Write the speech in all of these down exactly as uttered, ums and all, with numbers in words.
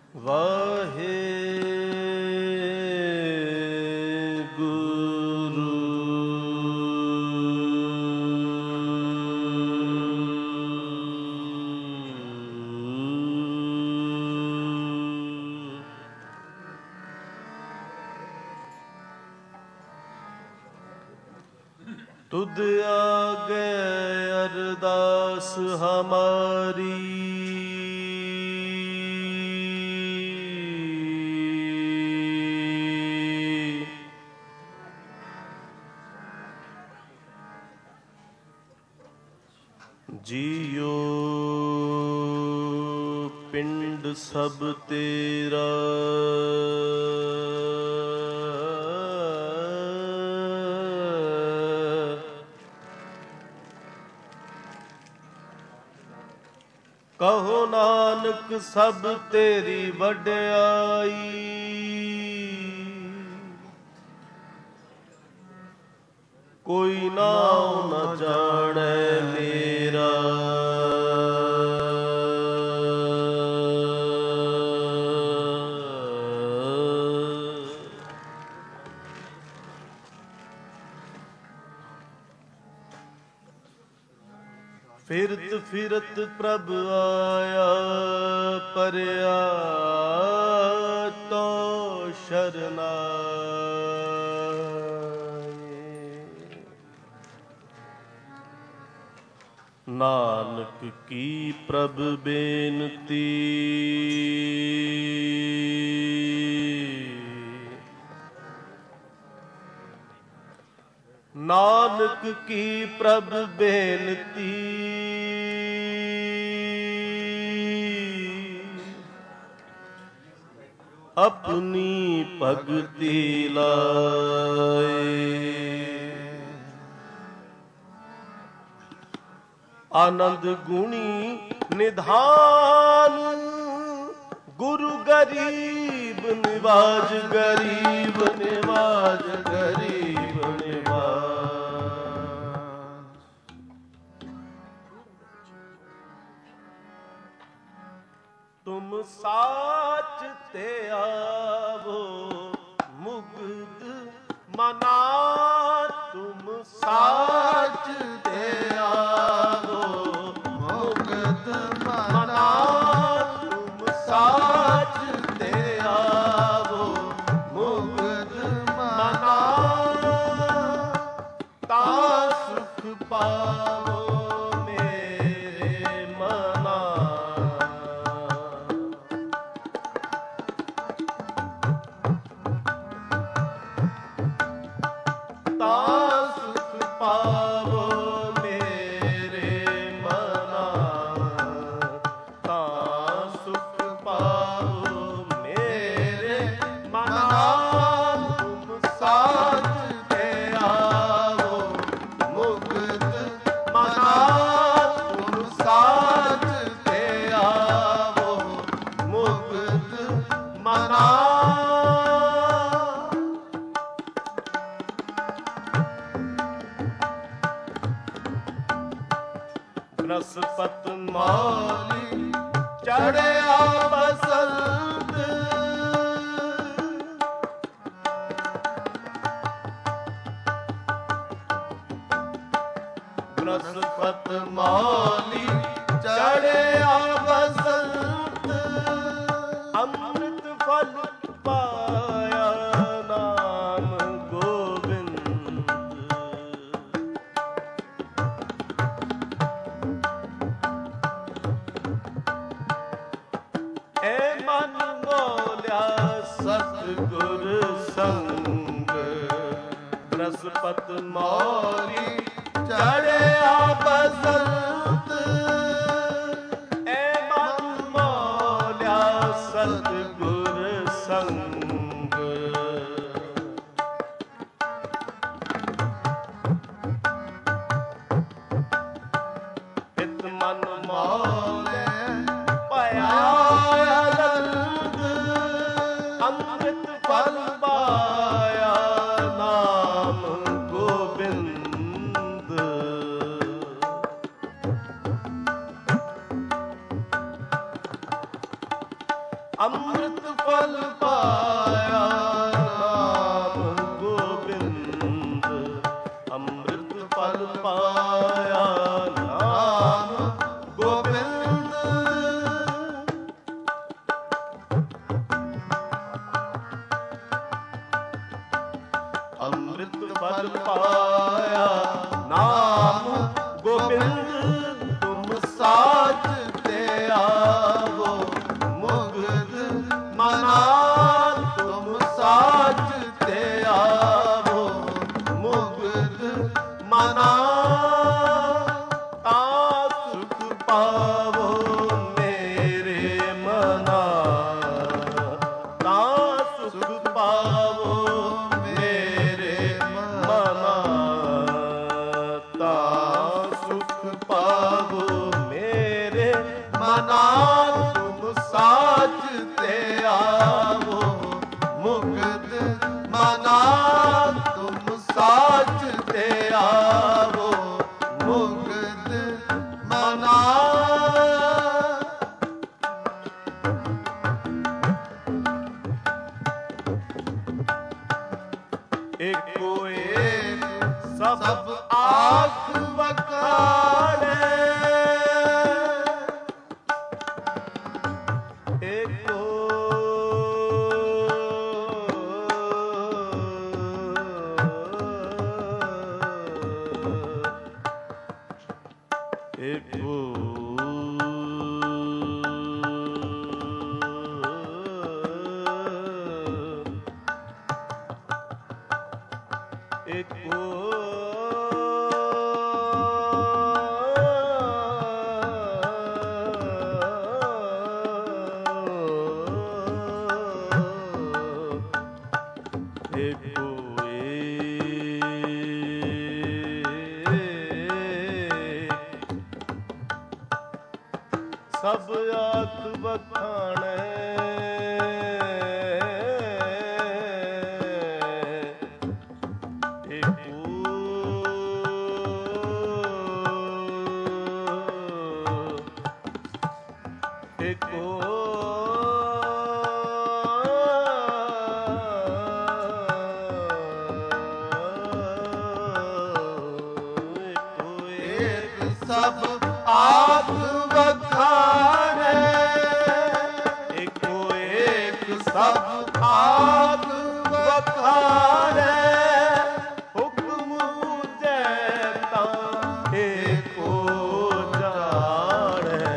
ਵਾਹਿਗੁਰੂ। ਤੁਧ ਆਗੇ ਅਰਦਾਸ ਹਮਾਰੀ, ਜੀਓ ਪਿੰਡ ਸਭ ਤੇਰਾ, ਕਹੋ ਨਾਨਕ ਸਭ ਤੇਰੀ ਵਡਿਆਈ, ਕੋਈ ਨਾਉ ਨ ਜਾਣੈ ਮੇਰਾ, ਫਿਰਤ ਫਿਰਤ ਪ੍ਰਭ ਆਇਆ, ਪਰਿਆ ਤੋ ਸ਼ਰਨਾਏ, ਨਾਨਕ ਕੀ ਪ੍ਰਭ ਬੇਨਤੀ, ਨਾਨਕ ਕੀ ਪ੍ਰਭ ਬੇਨਤੀ, ਆਪਣੀ ਭਗਤੀ ਲਾਏ, ਆਨੰਦ ਗੁਣੀ ਨਿਧਾਨ, ਗੁਰੂ ਗਰੀਬ ਨਿਵਾਜ, ਗਰੀਬ ਨਿਵਾਜ, ਗਰੀਬ ਨਿਵਾਜ। ਤੁਮ ਸਾਚ ਤੇ ਆਵੋ ਮੁਕਤ ਮਨਾ, ਤੁਮ ਸਾਚ ਤੇ ਆਵੋ ਮੁਕਤ ਮਨਾ, ਤੁਮ ਸਾਚ ਤੇ ਆਵੋ ਮੁਕਤ ਮਨਾ, ਤਾ ਸੁਖ ਪਾਵੋ ਮੇਰੇ ਮਨਾ। ਤਾ ਸੁਖ ਪਾਵੋ ਮੇਰੇ ਮਨਾ, ਤਾ ਸੁਖ ਪਾਵੋ ਮੇਰੇ ਮਨਾ, ਤੁਮ ਸਾਚ ਤੇ ਆਵੋ ਮੁਕਤ ਮਨਾ, ਤੁਮ ਸਾਚ ਤੇ ਆਵੋ ਮੁਕਤ ਮਨਾ। ਬਨਸਪਤ ਮੌਲੀ ਚੜਿਆ ਬਸੰਤ, ਬਨਸਪਤ ਮੌਲੀ ਚੜਿਆ ਬਸੰਤ, ਅੰਮ੍ਰਿਤ ਫਲ ਪਾਇਆ ਨਾਮ ਗੋਬਿੰਦ, ਏ ਮਨ ਮੋਲਿਆ ਸਤਿਗੁਰ ਸੰਗ, ਬਨਸਪਤ ਮੌਲੀ ਚੜਿਆ ਬਸੰਤ, ਏ ਮਨ ਮੋਲਿਆ ਸਤਿਗੁਰ ਸੰਗ, ਇਤ ਮਨ ਮੋਲੇ ਪਾਇਆ ਆਨੰਦ, ਅੰਮ੍ਰਿਤ ਫਲ ਪਾਇਆ ਨਾਮ ਗੋਬਿੰਦ, ਅੰਮ੍ਰਿਤ ਫਲ ਪਾਇਆ ਨਾਮ ਗੋਬਿੰਦ, ਅੰਮ੍ਰਿਤ ਫਲ ਪਾਇਆ ਨਾਮ ਗੋਬਿੰਦ। ਅੰਮ੍ਰਿਤ ਫਲ ਪਾਇਆ ਨਾਮ ਗੋਬਿੰਦ, ਤੁਮ ਸਾਚ ਤੇ ਆਵੋ ਮੁਗਧ ਮਨਾ, ਤੁਮ ਸਾਚ ਤੇ ਆਵੋ ਮੁਗਧ ਮਨਾ, ਤਾ ਸੁਖ ਪਾਵੋ ਮੇਰੇ ਮਨਾ, ਤਾ ਸੁਖ ਪਾਵੋ ਮੇਰੇ ਮਨਾ, ਤਾ ਸੁਖ ਪਾਵੋ ਮੇਰੇ ਮਨਾ, ਤੁਮ ਸਾਚ ਤੇ ਆਵੋ ਮੁਕਤ ਮਨਾ, ਤੁਮ ਸਾਚ ਤੇ ਆਵੋ ਮੁਕਤ ਮਨਾ। ਏਕੋ ਏਕ ਸਭ ਆਖ ਵਖਾਣੈ, ਏਕੋ ਏਕੋ ਏਕੋ ਏਕੋ ਸਭ ਆਖ ਵਖਾਣੈ, ਏਕੋ ਸਭ ਆਖ ਵਖਾਣੈ, ਏਕੋ ਏਕ ਸਭ ਆਖ ਵਖਾਣੈ, ਹੁਕਮ ਬੁਝੈ ਤਾਂ ਏਕੋ ਜਾਣੈ,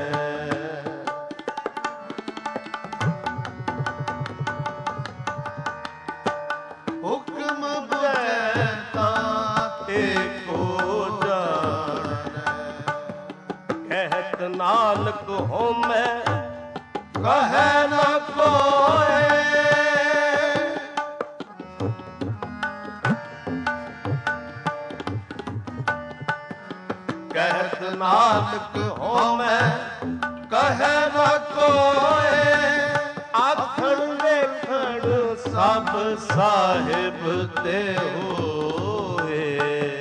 ਹੁਕਮ ਬੁਝੈ ਤਾਂ ਏਕੋ ਜਾਣੈ। ਕਹਿਤ ਨਾਨਕ ਹੋਮੈ ਕਹੈ ਨ ਕੋਇ, ਕਹਿਤ ਨਾਨਕ ਹੋਮੈ ਕਹੈ ਨ ਕੋਇ, ਆਖਣ ਵੇਖਣ ਸਭ ਸਾਹਿਬ ਤੇ ਹੋਏ,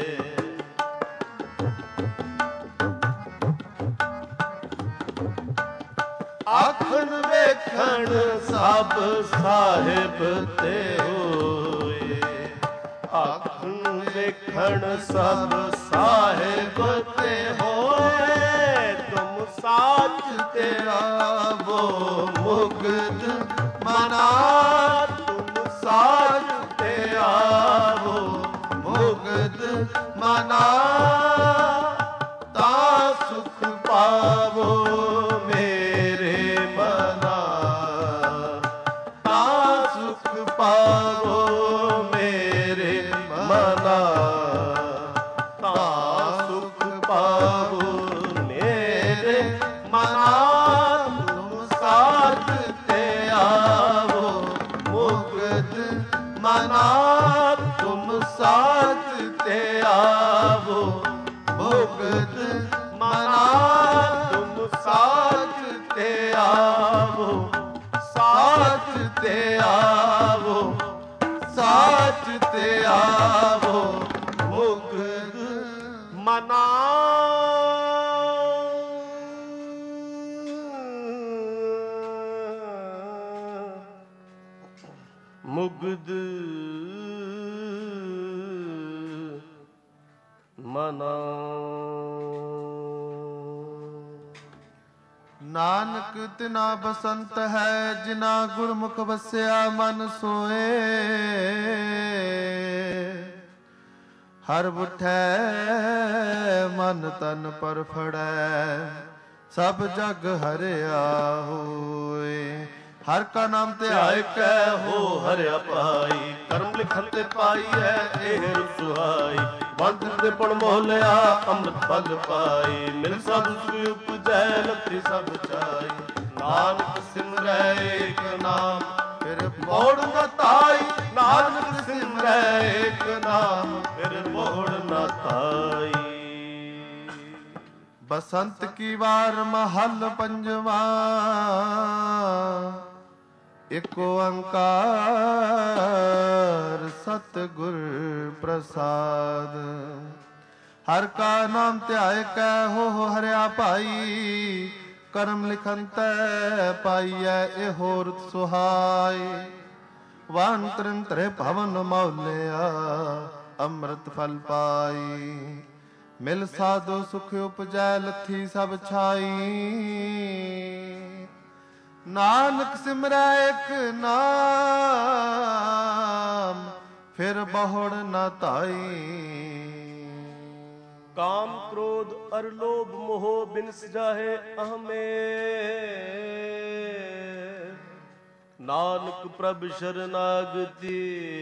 ਆਖਣ ਵੇਖਣ ਸਭ ਸਾਹਿਬ ਤੇ ਹੋਏ, ਆਖਣ ਵੇਖਣ ਸਭ ਸਾਹਿਬ ਤੇ ਹੋਏ, ਤੁਮ ਸਾਚ ਤੇ ਆਵੋ ਮੁਕਤ ਮਨਾ, ਤੁਮ ਸਾਚ ਤੇ ਆਵੋ ਮੁਕਤ ਮਨਾ, ਤਾ ਸੁਖ ਪਾਵੋ ਮੇਰੇ ਮਨਾ, ਤਾ ਸੁਖ ਪਾਵੋ ਮੇਰੇ ਮਨਾ, ਤਾ ਸੁਖ ਪਾਵੋ ਮੇਰੇ ਮਨਾ, ਤੁਮ ਸਾਚ ਤੇ ਆਵੋ ਮੁਕਤ ਮਨਾ, ਤੁਮ ਸਾਚ ਤੇ ਆਵੋ ਮੁਕਤ ਮਨਾ, ਤੁਮ ਸਾਚ ਤੇ ਆਵੋ, ਸਾਚ ਤੇ ਆਵੋ, ਸਾਚ ਤੇ ਆਵੋ ਮੁਕਤ ਮਨਾ। ਮੁਗਧ ਮਨਾ। ਨਾਨਕ ਤਿਨਾ ਬਸੰਤ ਹੈ, ਜਿਨਾ ਗੁਰਮੁਖ ਵਸਿਆ ਮਨ ਸੋਏ। ਹਰ ਬੁੱਠੈ ਮਨ ਤਨ ਪਰ ਫੜੈ, ਸਭ ਜਗ ਹਰਿਆ ਹੋਏ। ਹਰ ਕਾ ਨਾਮ ਧਿਆਇ ਕੈ ਹੋ ਹਰਿਆ ਪਾਈ, ਕਰਮ ਲਿਖਨ ਤੇ ਪਾਈ ਹੈ ਇਹ ਰਸੁਆਈ। ਬੰਦ ਦੇ ਪਣ ਮੋਹ ਲਿਆ ਅੰਮ੍ਰਿਤ ਫਲ ਪਾਈ, ਮਿਲ ਸਾਧੂ ਸੁਖ ਉਪਜੈ ਲੱਥੀ ਸਭ ਚਾਈ। ਨਾਨਕ ਸਿਮਰੈ ਏਕ ਨਾਮ ਫਿਰ ਮੋੜ ਨਾ ਤਾਈ, ਨਾਨਕ ਸਿਮਰੈ ਏਕ ਨਾਮ ਫਿਰ ਮੋੜ ਨਾ ਤਾਈ। ਬਸੰਤ ਕੀ ਵਾਰ ਮਹੱਲ ਪੰਜਵਾ, ਇਕ ਓੰਕਾਰ ਸਤਿਗੁਰ ਪ੍ਰਸਾਦ। ਹਰ ਕਾ ਨਾਮ ਧਿਆਇ ਕੈ ਹੋ ਹਰਿਆ ਭਾਈ, ਕਰਮ ਲਿਖਨ ਤੈ ਪਾਈਐ ਇਹੋ ਰਤ ਸੁਹਾਈ। ਵਾਨ ਤਰਨ ਤਰੇ ਭਵਨ ਮੌਲਿਆ, ਅੰਮ੍ਰਿਤ ਫਲ ਪਾਈ। ਮਿਲ ਸਾਧੂ ਸੁਖ ਉਪਜੈ ਲੱਥੀ ਸਭ ਛਾਈ। ਨਾਨਕ ਸਿਮਰੈ ਇਕ ਨਾਮ ਫਿਰ ਬਹੁੜ ਨਾ ਧਾਈ। ਕਾਮ ਕ੍ਰੋਧ ਅਰ ਲੋਭ ਮੋਹ ਬਿਨਸ ਜਾਹੇ ਅਹਮੇ, ਨਾਨਕ ਪ੍ਰਭ ਸ਼ਰਨਾਗਤੀ।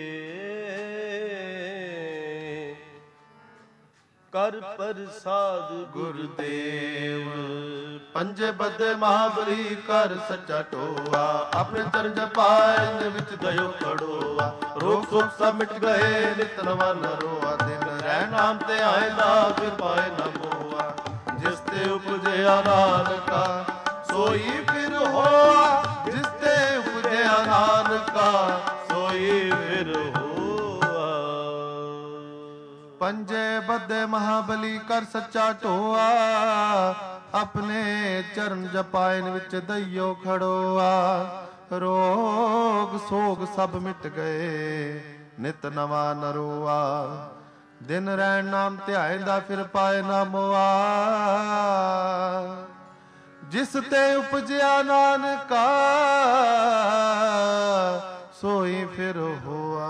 ਕਰ ਪ੍ਰਸਾਦ ਗੁਰਦੇਵ, ਪੰਜੇ ਬੱਦੇ ਮਹਾਬਲੀ ਕਰ ਸੱਚਾ ਟੋਆ। ਆਪਣੇ ਚਰਨ ਜਪਾਇ ਵਿੱਚ ਦਇਓ ਖੜੋਆ। ਰੋਗ ਸੁਖ ਸਭ ਮਿਟ ਗਏ ਨਿਤ ਨਵਾ ਨਰੋਆ। ਦਿਨ ਰਹਿ ਨਾਮ ਤੇ ਆਇਦਾ ਫਿਰ ਪਾਏ ਨਾ ਮੋਆ। ਜਿਸ ਤੇ ਉਪਜਿਆ ਨਾਨਕਾ ਸੋਈ ਫਿਰ ਹੋਆ। ਜਿਸ ਤੇ ਉਪਜਿਆ ਨਾਨਕਾ ਸੋਈ ਫਿਰ ਹੋਆ। ਪੰਜੇ ਬੱਦੇ ਮਹਾਬਲੀ ਕਰ ਸੱਚਾ ਢੋਆ। ਆਪਣੇ ਚਰਨ ਜਪਾਇਨ ਵਿੱਚ ਦਈਓ ਖੜੋਆ। ਰੋਗ ਸੋਗ ਸਭ ਮਿਟ ਗਏ ਨਿਤ ਨਵਾ ਨਰੋਆ। ਦਿਨ ਰਹਿਣ ਨਾਮ ਧਿਆਇਂਦਾ ਫਿਰ ਪਾਏ ਨਾ ਮੋਆ। ਜਿਸ ਤੇ ਉਪਜਿਆ ਨਾਨਕਾ ਸੋਈ ਫਿਰ ਹੋਆ।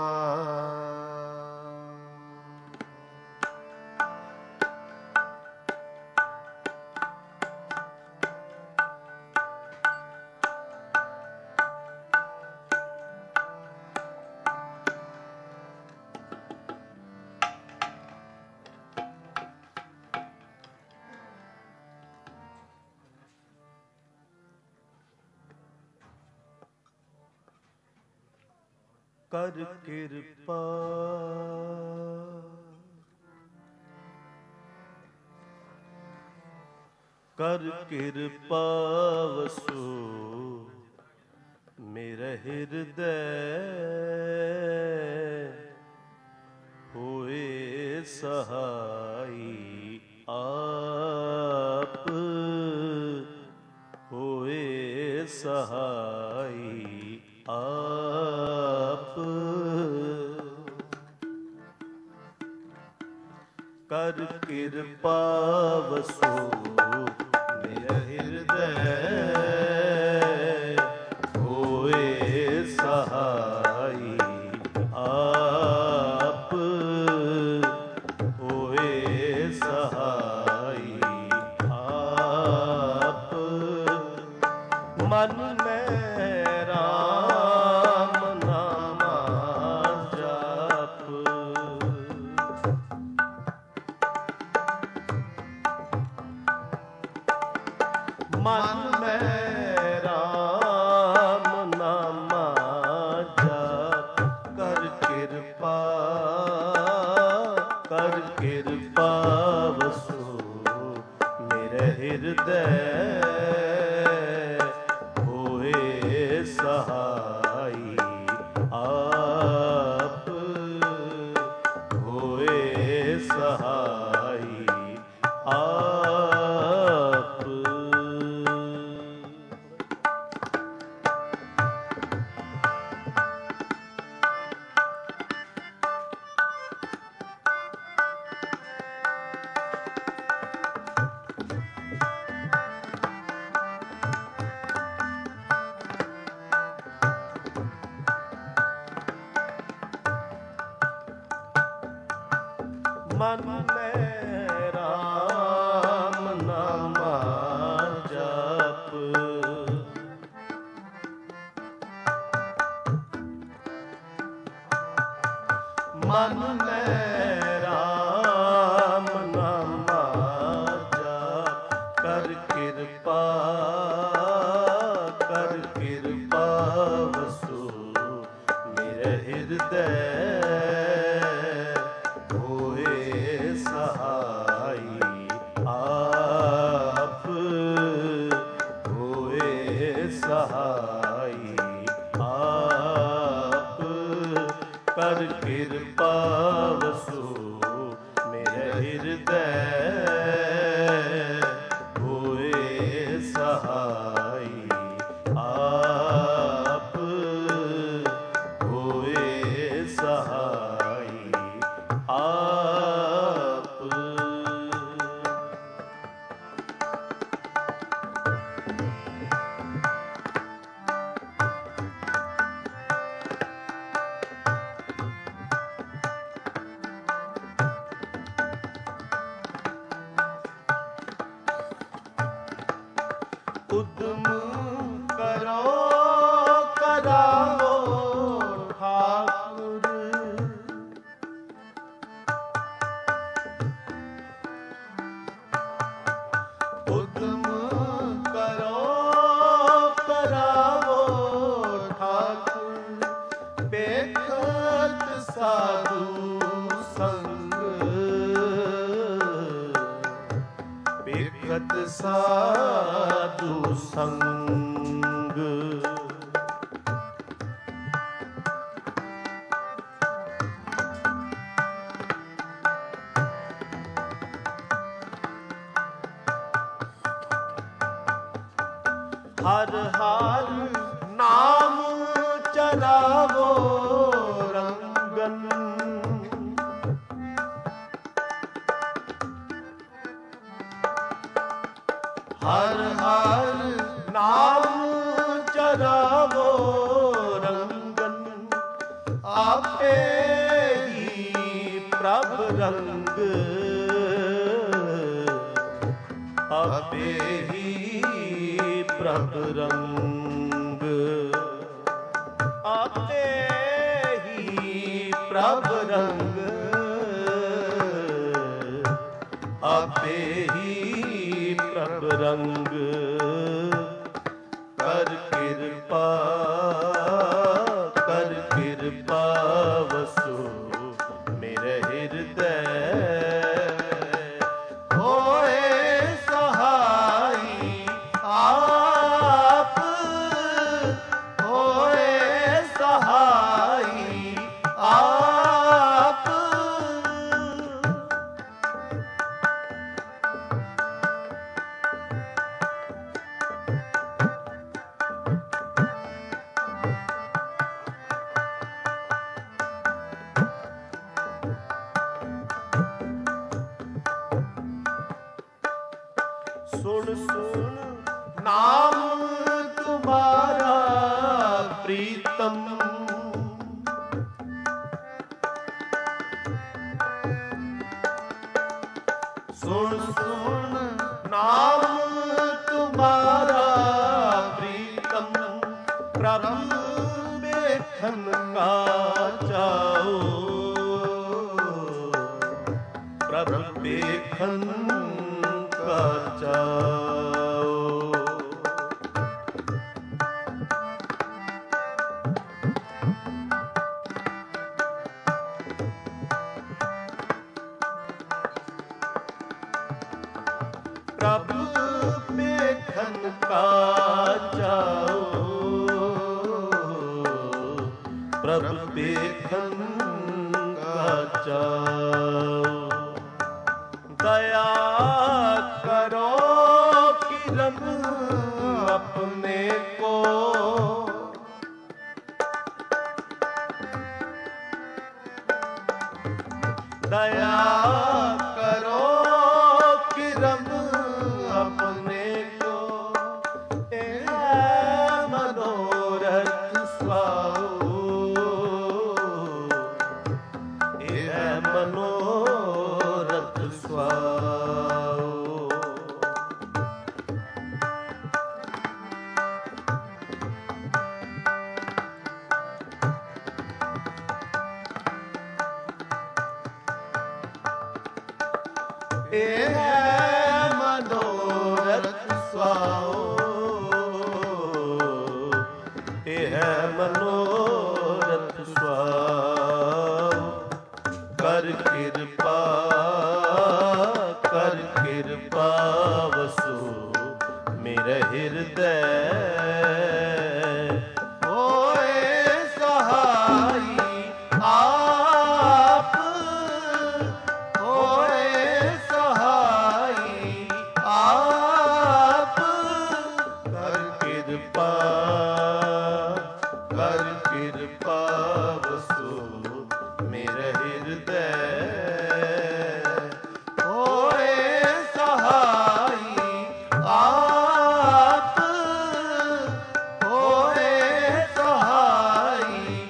ਕਰ ਕਿਰਪਾ ਕਰ ਕਿਰਪਾ ਵਸੋ ਮੇਰੇ ਹਿਰਦੈ। ਹੋਏ ਸਹਾਈ ਆਪ ਹੋਏ ਸਹਾਈ ਆਪ। ਕਰ ਕਿਰਪਾ ਵਸੋ ਮੇਰੇ ਹਿਰਦੈ। ਹੋਏ ਸਹਾਈ ਆਪ ਹੋਏ ਸਹਾਈ ਆਪ। ਮਨ ਮੈਂ ਰਾਮ ਨਾਮਾ ਜਪ। ਮਨ ਮੈਂ ਰਾਮ ਨਾਮਾ ਜਪ। ਕਰ ਕਿਰਪਾ ਕਰ ਕਿਰਪਾ ਵਸੋ ਮੇਰੇ ਹਿਰਦੈ। ਹੋਏ ਸਹਾਈ ਆਪ ਹੋਏ ਸਹਾਈ ਆਪ। ਮਨ ਮੈਂ ਰਾਮ ਨਾਮਾ ਜਪ। ਮਨ ਮੈਂ ਰਾਮ ਨਾਮਾ ਜਪ। ਕਰ ਕਿਰਪਾ ਕਰ ਕਿਰਪਾ ਵਸੂ ਮੇਰੇ ਹਿਰਦੈ। ਹੋਏ ਸਹਾਈ ਆਪ ਹੋਏ ਸਹਾਈ ਆਪ। ਕਰ ਕਿਰਪਾ ਵਸੂ ਮੇਰੇ ਹਿਰਦੈ। ਹੋਏ ਸਹਾਈ ਆਪ ਹੋਏ ਸਹਾਈ ਆਪ। ਉਦਮ ਕਰੋ ਕਰਾਵੋ ਠਾਕੁਰ। ਉਦਮ ਕਰੋ ਕਰਾਵੋ ਠਾਕੁਰ। ਬੇਖਤ ਸਾਧੂ ਸੰਗ ਬੇਖਤ ਸਾਧੂ ਸੰਗ। ਹਰ ਹਰ ਨਾਮ ਚਲਾਵੋ ਰੰਗਨ। ਹਰ ਹਰ ਨਾਮ ਚਲਾਵੋ ਰੰਗਨ। ਆਪੇ ਹੀ ਪ੍ਰਭ ਰੰਗ ਆਪੇ ਹੀ ਪ੍ਰਭ ਰੰਗ। ਆਪੇ ਹੀ ਪ੍ਰਭ ਰੰਗ ਆਪੇ ਹੀ ਪ੍ਰਭ ਰੰਗ। ਕਰ ਕਿਰਪਾ ਕਰ ਕਿਰਪਾ ਵਸੂ ਮੇਰੇ ਹਿਰਦੈ। ਹੋਏ ਸਹਾਈ ਆਪ ਹੋਏ ਸਹਾਈ ਆਪ। ਸੁਣ ਸੁਣ ਨਾਮ ਤੁਮਾਰਾ ਪ੍ਰੀਤਮ। ਸੁਣ ਸੁਣ ਨਾਮ ਤੁਮਾਰਾ ਪ੍ਰੀਤਮ। ਪ੍ਰਭ ਵੇਖਣ ਕਾ ਚਾਓ ਪ੍ਰਭ ਵੇਖਣ ਕਾ ਚਾਓ। ਪ੍ਰਭ ਵੇਖਣ ਕਾ ਚਾਓ ਪ੍ਰਭ ਵੇਖਣ ਕਾ ਚਾਓ। ਦਇਆ ਕਰੋ ਕਿਰਨ ਆਪਣੇ ਕੋ। ਦਇਆ ਕਰੋ ਕਿਰਨ ਆਪਣੇ ਕੋ। ਇਹ ਮਨੋਰਥ ਸੁਆਓ ਇਹ ਮਨੋਰਥ ਇਹ ਹੈ ਮਨੋਰਥ ਸੁਆਓ, ਇਹ ਹੈ ਮਨੋਰਥ ਸੁਆਓ। ਕਰ ਕਿਰਪਾ ਕਰ ਕਿਰਪਾ ਵਸੋ ਮੇਰੇ ਹਿਰਦੈ, ਹੋਏ ਸਹਾਈ ਆਪ, ਹੋਏ ਸਹਾਈ ਆਪ। ਕਰ ਕਿਰਪਾ ਕਰ ਕਿਰਪਾ ਵਸੋ ਮੇਰੇ ਹਿਰਦੈ, ਹੋਏ ਸਹਾਈ ਆਪ, ਹੋਏ ਸਹਾਈ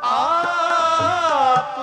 ਆਪ।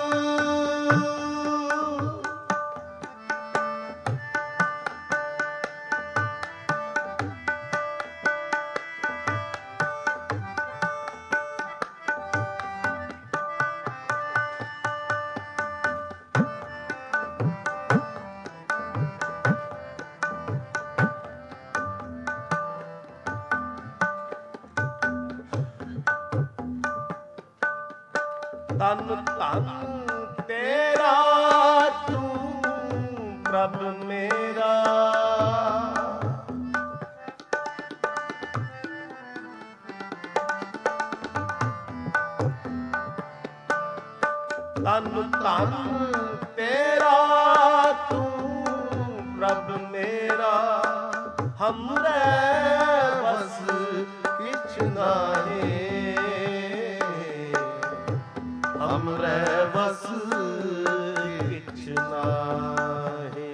ਤਨ ਧਨ ਤੇਰਾ ਤੂੰ ਪ੍ਰਭ ਮੇਰਾ, ਤਨ ਧਨ ਤੇਰਾ ਤੂੰ ਪ੍ਰਭ ਮੇਰਾ, ਹਮਰੇ ਬਸ ਕਿਛ ਨਾਹੀ, ਹਮਰੇ ਬਸ ਕਿਛ ਨਾਹੀ।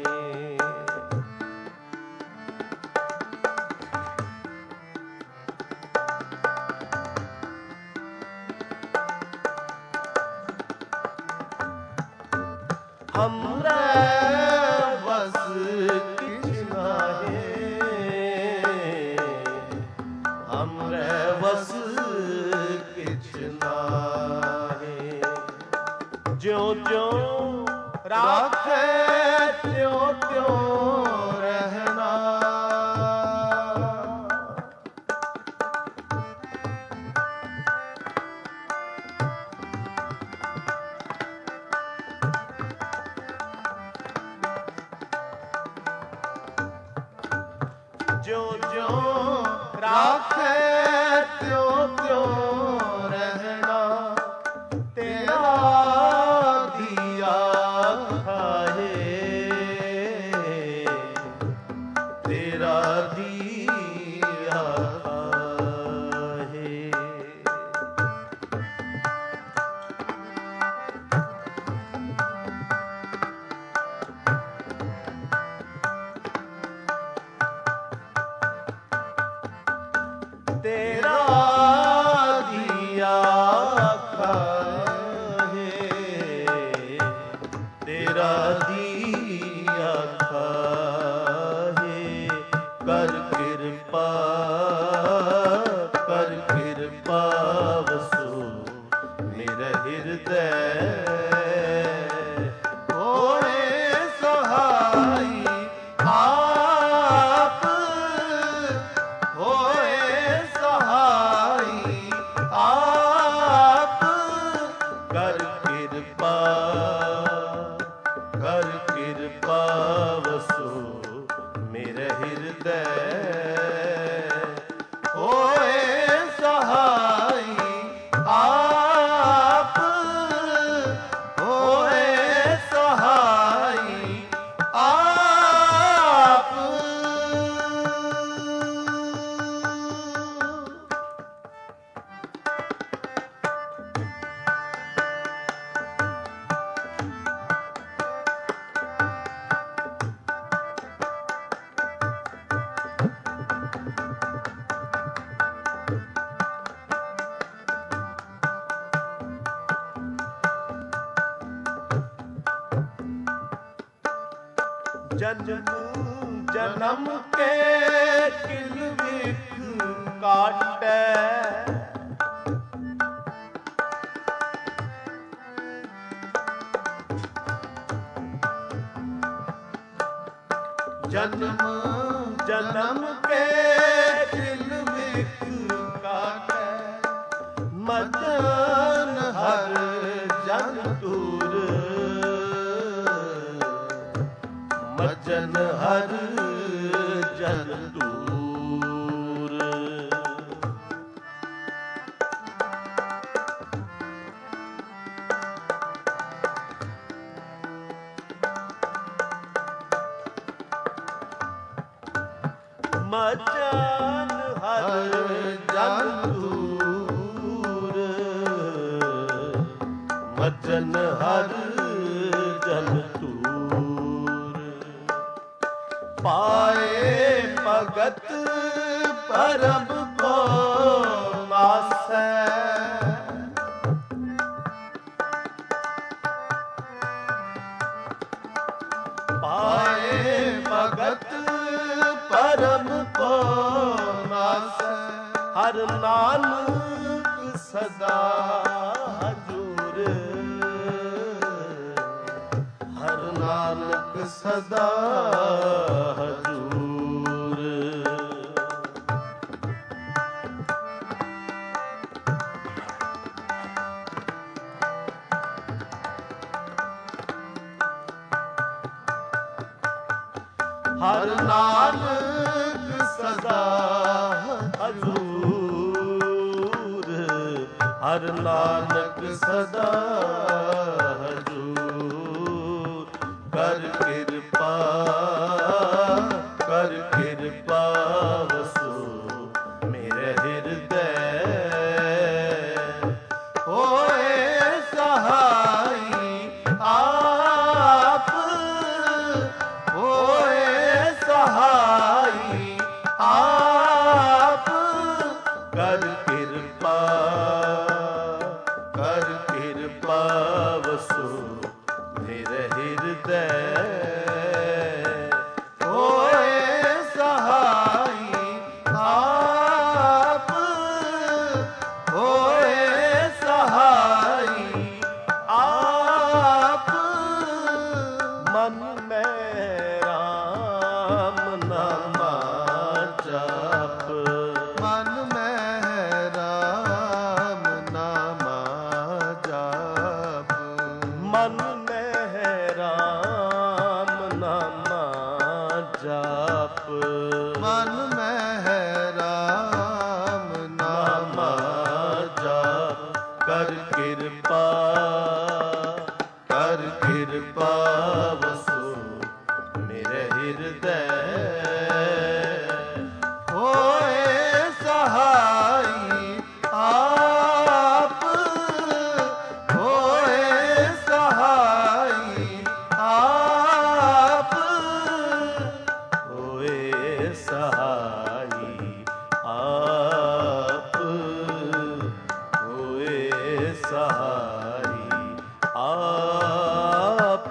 ਹਮਰੇ ਬਸ ਕਿਛ ਨਾਹੀ, ਹਮਰੇ ਬਸ ਕਿਛ ਨਾਹੀ। ਜਿਉ ਜਿਉ ਰਾਖੇ ਤਿਉ ਤਿਉ ਰਹਿਣਾ, ਜਿਉ ਜਿਉ ਰਾਖੇ ਤਿਉ ਤਿਉ ਰਹਿਣਾ। ਤੇਰਾ ਦੀਆ ਖਾਏ, ਤੇਰਾ ਦੀਆ ਖਾਏ। ਤੇਰਾ ਦੀਆ ਖਾਏ, ਤੇਰਾ ਦੀਆ ਖਾਏ। ਕਰ ਕਿਰਪਾ ਕਰ ਕਿਰਪਾ ਵਸੋ ਮੇਰੇ ਹਿਰਦੈ, ਹੋਏ ਸਹਾਈ ਆਪ, ਹੋਏ ਸਹਾਈ ਆਪ। ਕਰ ਕਿਰਪਾ ਕਰ ਕਿਰਪਾ ਵਸੋ ਮੇਰੇ ਹਿਰਦੈ, ਹੋਏ ਸਹਾਈ ਆਪ, ਹੋਏ ਸਹਾਈ ਆਪ। ਜਨਮ ਜਨਮ ਕੇ ਕਿਲ ਵਿਖ ਕਾਟੈ, ਜਨਮ ਜਨਮ ਕੇ ਖਿਲ ਮਿਖ ਕਾਟੈ, ਮਦਨ ਹਰ ਜਨ ਤੂਰ, ਮਜਨ ਹਰ ਜਨ ਤੂਰ। ਮਜਨ ਹਰ ਜਨ ਤੂਰ, ਮਜਨ ਹਰ ਜਨ ਤੂਰ। ਪਾਏ ਭਗਤ ਪਰਮ ਕੋ ਨਾਸੈ, ਪਾਏ ਭਗਤ ਪਰਮ ਕੋ ਨਾਸੈ, ਹਰ ਨਾਨਕ ਸਦਾ ਹਜੂਰ, ਹਰ ਨਾਨਕ ਸਦਾ ਹਜੂਰ। ਹਰ ਨਾਨਕ ਸਦਾ ਹਜੂਰ, ਹਰ ਨਾਨਕ ਸਦਾ ਹਜੂਰ। ਕਰ ਕਿਰਪਾ ਕਰ ਕਿਰਪਾ ਵਸੋ ਮੇਰੇ ਹਿਰਦੈ, ਹੋਏ ਸਹਾਈ ਆਪ, ਹੋਏ ਸਹਾਈ ਆਪ। ਕਰ ਕਿਰਪਾ ਕਰ ਕਿਰਪਾ ਵਸੋ ਮੇਰੇ ਹਿਰਦੈ, ਹੋਏ ਸਹਾਈ ਆਪ, ਹੋਏ ਸਹਾਈ ਆਪ। ਮਨ ਮੈਂ ਰਾਮ ਨਾਮਾ ਜਪ, ਮਨ ਮੈਂ ਰਾਮ ਨਾਮਾ ਜਪ, ਮਨ ਮੈਂ ਰਾਮ ਨਾਮਾ ਜਪ, ਮਨ ਮੈਂ ਰਾਮ ਨਾਮਾ ਜਪ। ਕਰ ਕਿਰਪਾ ਕਰ ਕਿਰਪਾ ਵਸੋ ਮੇਰੇ ਹਿਰਦੈ, ਹੋਏ ਸਹਾਈ ਆਪ, ਹੋਏ ਸਹਾਈ ਆਪ, ਹੋਏ ਸਹਾਈ ਆਪ, ਹੋਏ ਸਹਾਈ ਆਪ।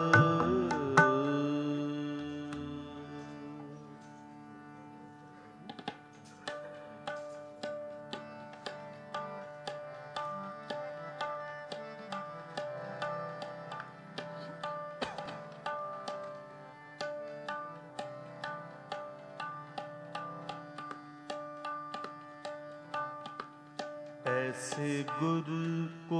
ऐसे गुरु को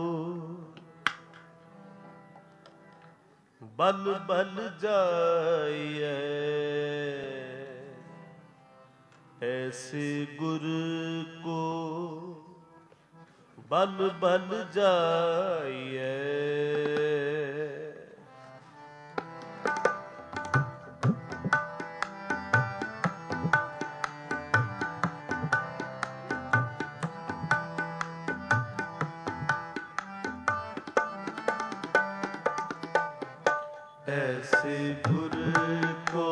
बल बल जाइए, ऐसे गुरु को बल बल जाइए। ऐसे गुरु को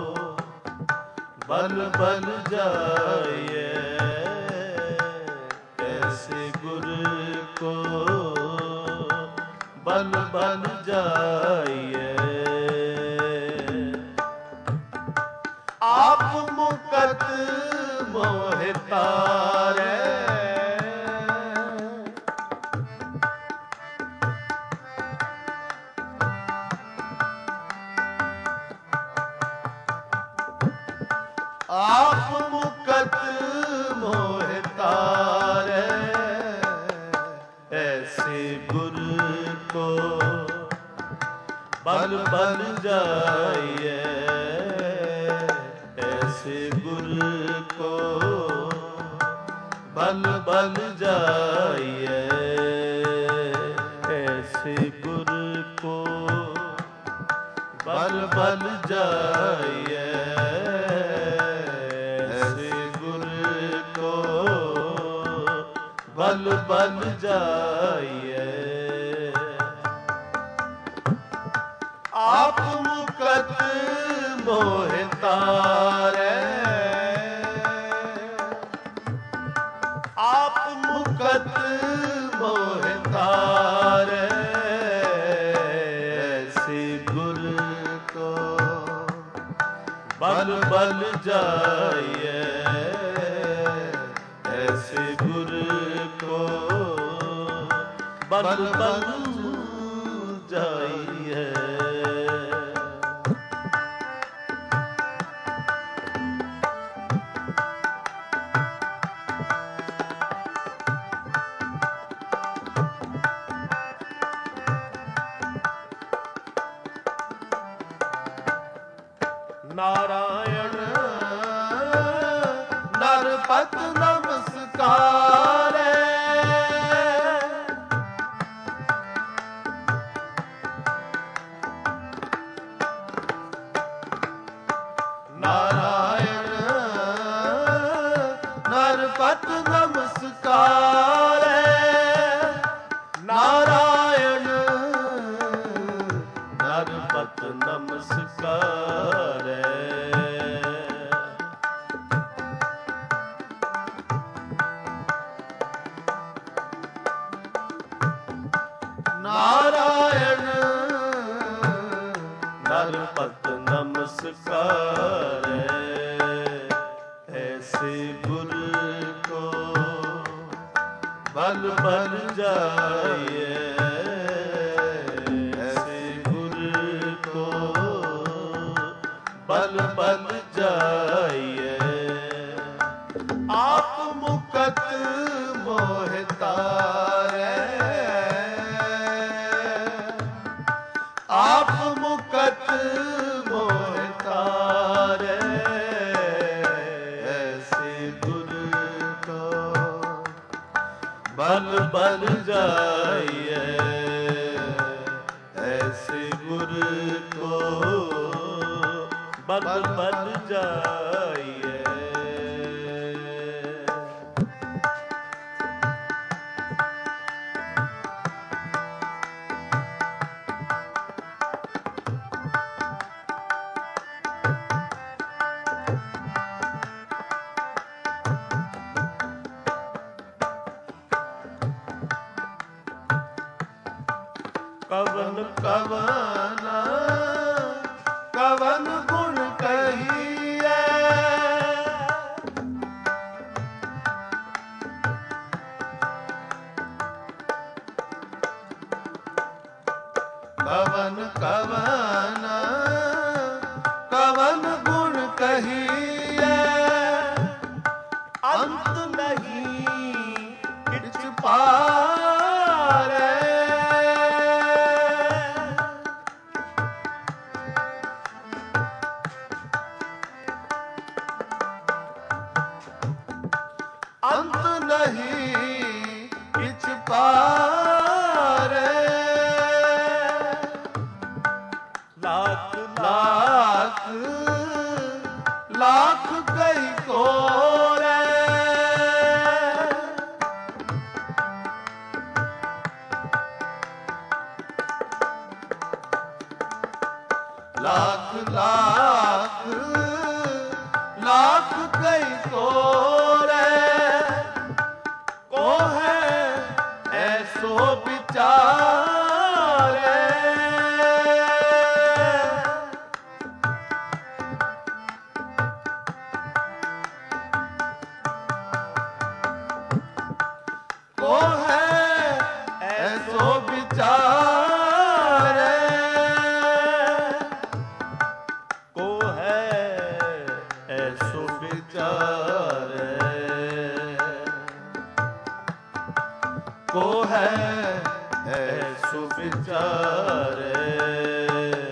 बल बल जाइए, ऐसे गुरु को बल बल जाइए। आप मुकत मोह तारे, बल बल जाइए ऐसे गुर को बल बल जाइए ऐसे गुर को बल बल जाइए ऐसे गुर को बल बल जाइए आप मुकत मोह तारे आप मुकत मोह तारे ऐसे गुर को बल बल जाइए ऐसे गुर को बल बल जाइए नारायण नरपत नमस्कार नारायण नरपत नमस्कार नारायण नरपत नमस्कार नारायण नरपत नमस्कार ऐसे गुर को बल बल जाइए ऐसे गुर को बल बल जाइए आप मुकत मोह तारे आप मुकत मोह तारे ऐसे गुर को बल बल जाइए ऐसे गुर को बल बल जाइए कवन कवन कवन गुण कहिए कवन कवन कवन गुण कहिए अंत नहीं किछ पारे अंत नहीं किछ पारे लाख लाख लाख कई कोरे लाख लाख लाख कई कोरे को है ऐसो विचारे को है ऐसो विचारे को है ऐसो विचारे को है ऐसो विचारे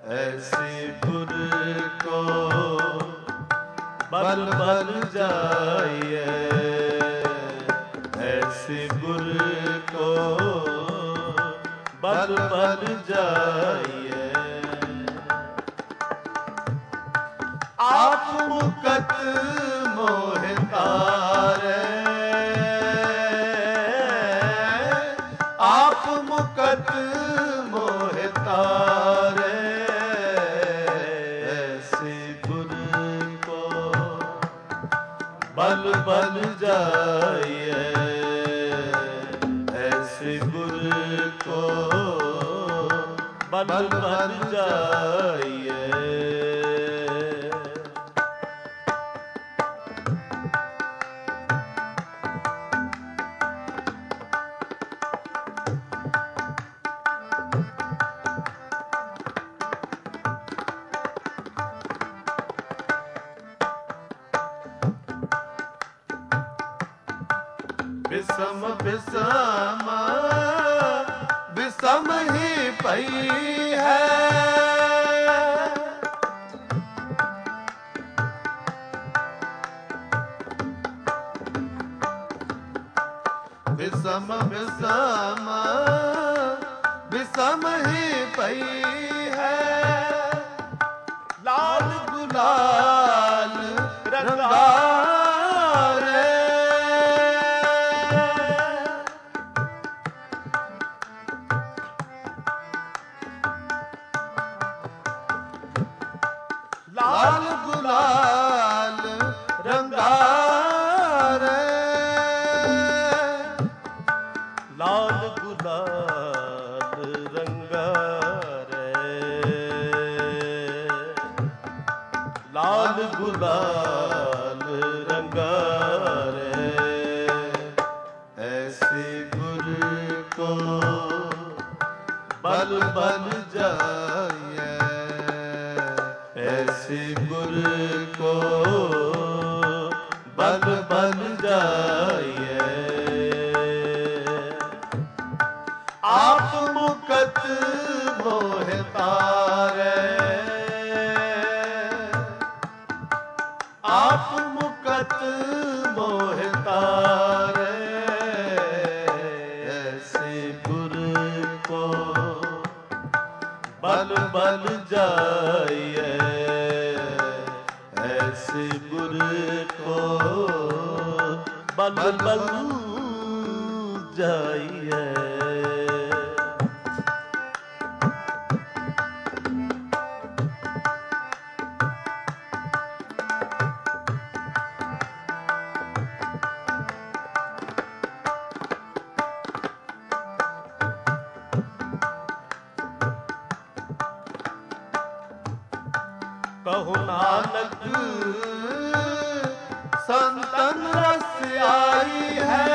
ऐसे गुर को बल बल जाइए, ऐसे गुर को बल बल जाइए। आप मुकत मोह तारे, आप मुकत मोह तारे, ऐसे गुर को बल बल जाइए, ऐसे गुर को बल बल जाइए। बिसम बिसम बिसम ही पई है, बिसम बिसम बिसम ही पई है। लाल गुलाल रंगा लाल गुलाल रंगारे, लाल गुलाल रंगारे, लाल गुलाल रंगारे। ऐसे गुर को बल बल जाइए, ऐसे गुर को बल बल जाइए। आप मुकत मोह तारे, आप मुकत मोह तारे, ऐसे गुर को बल बल जाइए, ऐसे गुर को बल बल जाइए। कहु नानक संतन रस आई है,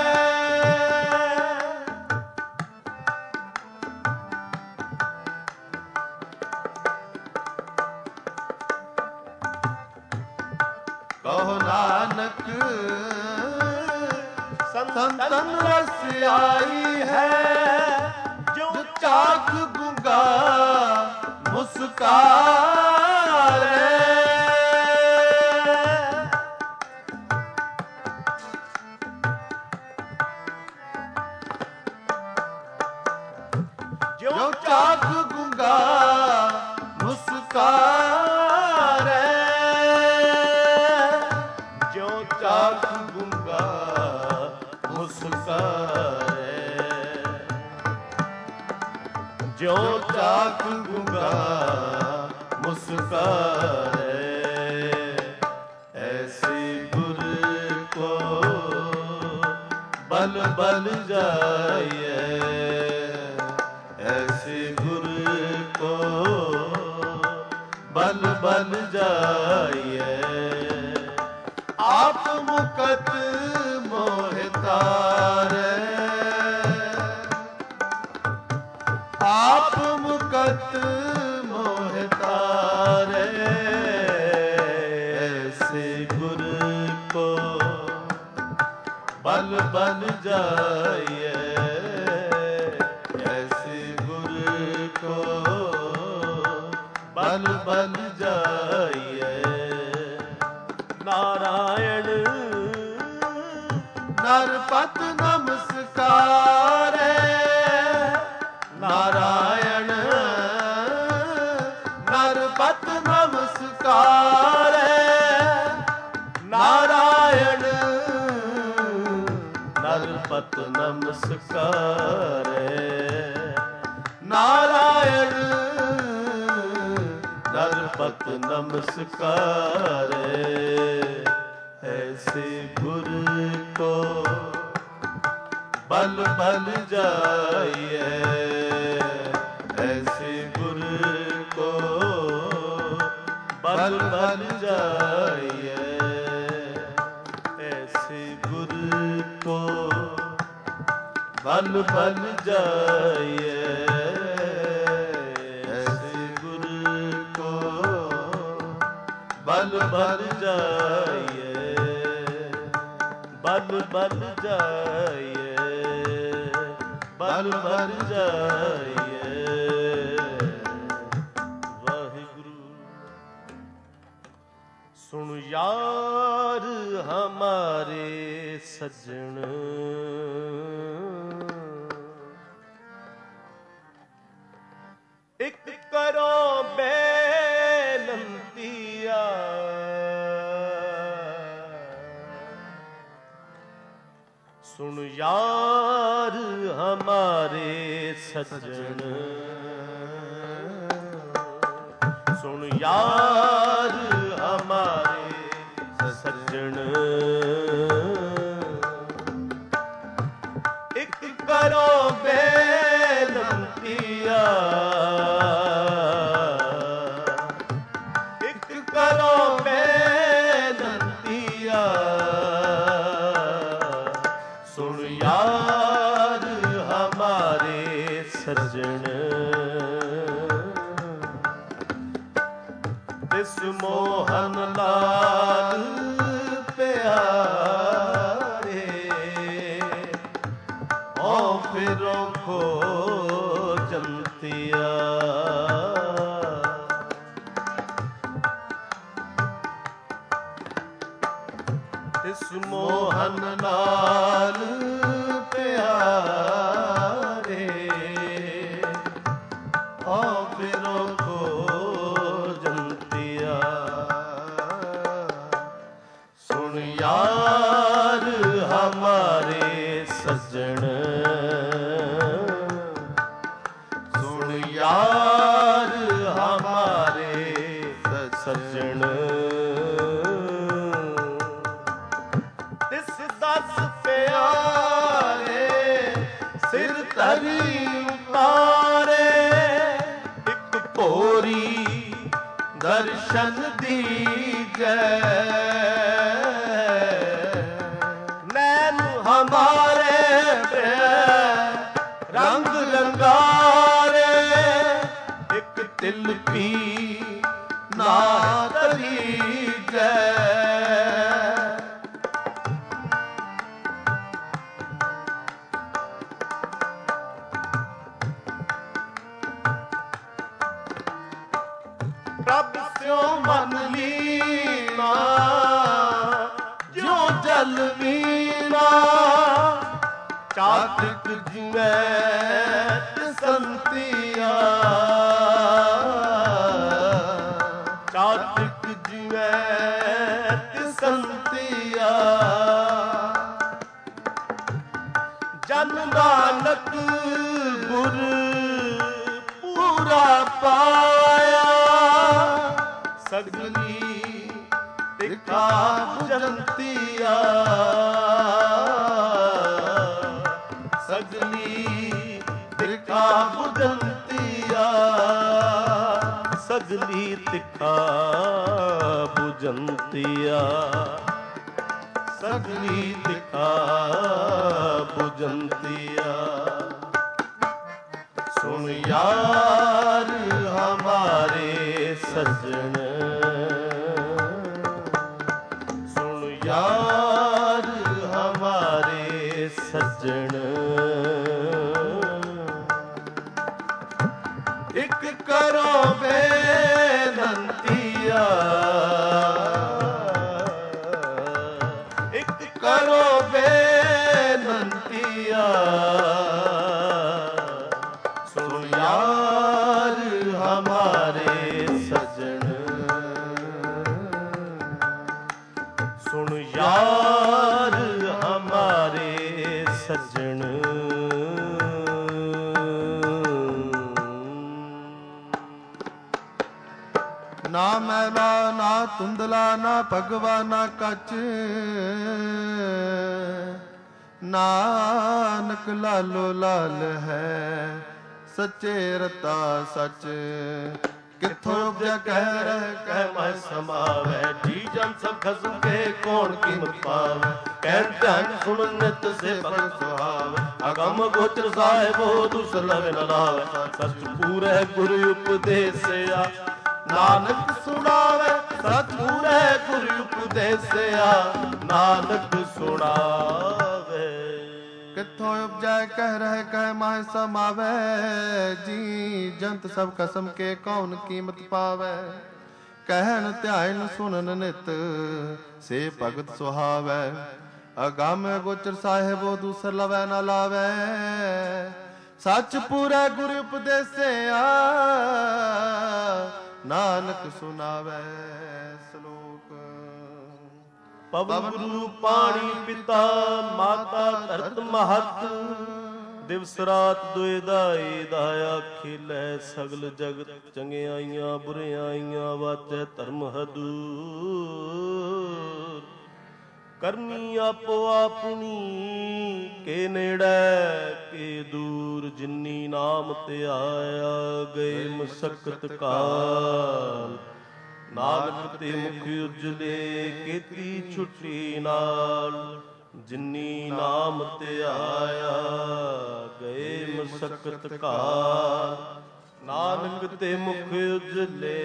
कहु नानक संतन रस आई है। जो चाक गुंगा मुस्कान जो चाक गुंगा मुस्कारे, जो चाक गुंगा मुस्कारे, जो चाक गुंगा मुस्कारे। ऐसे गुर को बल बल जाइए, ऐसे गुर को बल बल जाइए। आप मुकत मोह तारे, आप मुकत मोह तारे, ऐसे गुर को बल बल जाइए, ऐसे गुर को बल ਪਤ ਨਮਸਕਾਰੇ। ਨਾਰਾਇਣ ਦਰ ਪਤ ਨਮਸਕਾਰੇ। ਐਸੇ ਗੁਰ ਕੋ ਬਲ ਬਲ ਜਾਈਏ। ਐਸੇ ਗੁਰ ਕੋ ਬਲ ਬਲ ਜਾਈਏ। ਐਸੇ ਗੁਰ ਕੋ ਬਲ ਬਲ ਜਾਈਏ। ਐਸੇ ਗੁਰ ਕੋ ਬਲ ਬਲ ਜਾਈਏ। ਬਲ ਬਲ ਜਾਈਏ। ਬਲ ਬਲ ਜਾਈਏ। ਵਾਹਿਗੁਰੂ। ਸੁਣ ਯਾਰ ਹਮਾਰੇ ਸੱਜਣ, ਇੱਕ ਕਰੋ ਬੇਨੰਤੀਆ। ਸੁਣ ਯਾਰ ਹਮਾਰੇ ਸੱਜਣ, ਸੁਣ ਯਾਰ ਹਮਾਰੇ ਸੱਜਣ, ਇੱਕ ਕਰੋ ਬੇਨੰਤੀਆ। ਇੱਕ ਕਰੋ ਬੇਨੰਤੀਆ। ਸੁਣ ਯਾਰ ਹਮਾਰੇ ਸੱਜਣ, ਤਿਸ ਮੋਹਨ ਲਾਲ ਪਿਆਰੇ, ਓ ਫਿਰੋ ਖੋਜੰਤੀਆ। ਤਿਸ ਮੋਹਨ ਲਾਲ ਪਿਆਰੇ, ਓ ਫਿਰੋ ਖੋਜੰਤੀਆ। ਸੁਣ ਯਾਰ ਹਮਾਰੇ ਸੱਜਣ, ਸੁਣ ਯਾਰ ਹਮਾਰੇ ਸੱਜਣ, ਤਿਸ ਦਸ ਪਿਆਰੇ ਸਿਰ ਧਰੀ ਉਤਾਰੇ। ਇੱਕ ਭੋਰੀ ਦਰਸ਼ਨ ਦੀਜੈ, ਨੈਣ ਹਮਾਰੇ ਰੰਗ ਰੰਗਾਰੇ। ਇੱਕ ਤਿਲ ਪੀ ਨਾ ਤਰੀਜੈ, ਪ੍ਰਭ ਸਿਉ ਮਨ ਲੀਨਾ ਜਿਉ ਜਲ ਮੀਨਾ। ਚਾਤਕ ਜਿਵੇਂ ਸੰਤੀਆ, ਚਾਤਕ ਜਿਵੇਂ ਸੰਤੀਆ। ਜਨ ਨਾਨਕ ਗੁਰ ਪੂਰਾ ਪਾਇਆ। ਸਗਲੀ ਤਿਖਾ ਬੁਝੰਤੀਆ, ਸਗਲੀ ਤਿਖਾ ਬੁਝੰਤੀਆ। ਸਗਲੀ ਤਿਖਾ ਬੁਝੰਤੀਆ। ਸਗਲੀ ਤਿਖਾ ਬੁਝੰਤੀਆ। ਸੁਣ ਯਾਰ ਹਮਾਰੇ ਸੱਜਣ, ਸੁਣ ਯਾਰ ਹਮਾਰੇ ਸੱਜਣ। ਇੱਕ ਕਰੋ ਬੇਨੰਤੀਆ। ਇੱਕ ਕਰੋ ਬੇਨੰਤੀਆ। ਸੁਣ ਯਾਰ ਹਮਾਰੇ ਸੱਜਣ, ਸੁਣ ਯਾਰ ਹਮਾਰੇ ਸੱਜਣ। ਸੱਜਣ। ਨਾ ਮੈਲਾ ਨਾ ਧੁੰਦਲਾ ਨਾ ਭਗਵਾ ਨਾ ਕੱਚ, ਨਾਨਕ ਲਾਲੋ ਲਾਲ ਹੈ ਸੱਚੇ ਰਤਾ ਸੱਚ। ਕਿੱਥੋਂ ਉਪਜਿਆ ਕਹਿ ਰਹਿ ਕਹਿ ਮੈਂ ਸਮਾਵੈ, ਜੀ ਜਨ ਸਭ ਖਸਮ ਕੇ ਕੌਣ ਕੀਮਤ ਪਾਵੈ। ਕਹਿ ਧਿਆਨ ਸੁਣ ਨਿਤ ਸੇ ਭਗਤ ਸੁਹਾਵੈ, ਅਗਮ ਗੋਚਰ ਸਾਹਿਬੋ ਦੁਸਲਭ ਨ ਲਾਵੈ। ਸਚ ਪੂਰੈ ਗੁਰ ਉਪਦੇਸਿਆ, ਨਾਨਕ ਸੁਣਾਵੇ ਸਚ ਪੂਰੈ ਗੁਰ ਉਪਦੇਸਿਆ। ਨਾਨਕ ਸੁਣਾਵੇ। ਕਿੱਥੋਂ ਉਪਜੈ ਕਹਿ ਰਹਿ ਕਹਿ ਮਾਹਿ ਸਮਾਵੈ, ਜੀ ਜੰਤ ਸਭ ਕਸਮ ਕੇ ਕੌਣ ਕੀਮਤ ਪਾਵੈ। ਕਹਿਣ ਧਿਆਨ ਸੁਣਨ ਨਿਤ ਸੇ ਭਗਤ ਸੁਹਾਵੈ, ਅਗਮ ਗੋਚਰ ਸਾਹਿਬੋ ਦੂਸਰ ਲਵੈ ਨਾ ਲਾਵੈ। ਸੱਚ ਪੂਰਾ ਗੁਰ ਉਪਦੇਸਿਆ, ਨਾਨਕ ਸੁਣਾਵੈ ਸਲੋਕ। ਪਵਨ ਗੁਰੂ ਪਾਣੀ ਪਿਤਾ ਮਾਤਾ ਧਰਤ ਮਹਤ, ਦਿਵਸ ਰਾਤ ਦੁਇ ਦਾਈ ਦਾਇਆ ਖੇਲੈ ਸਗਲ ਜਗਤ। ਚੰਗਿਆਈਆਂ ਬੁਰਿਆਈਆਂ ਵਾਚੈ ਧਰਮ ਹਦੂਰ, ਕਰਨੀ ਆਪੋ ਆਪਣੀ ਕੇ ਨੇੜੇ ਕੇ ਦੂਰ। ਜਿਨੀ ਨਾਮ ਤੇ ਆਇਆ ਗਏ ਮਸਕਤ ਕਾਲ, ਨਾਨਕ ਤੇ ਮੁਖ ਉਜਲੇ ਕੀਤੀ ਛੁੱਟੀ ਨਾਲ। ਜਿਨੀ ਨਾਮ ਤੇ ਆਇਆ ਗਏ ਮਸਕਤ ਕਾਲ, ਨਾਨਕ ਤੇ ਮੁਖ ਉਜਲੇ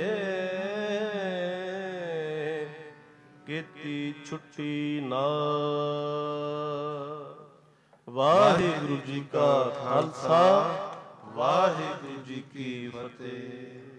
ਕੀਤੀ ਛੁੱਟੀ ਨਾਲ। ਵਾਹਿਗੁਰੂ ਜੀ ਕਾ ਖਾਲਸਾ, ਵਾਹਿਗੁਰੂ ਜੀ ਕੀ ਫਤਿਹ।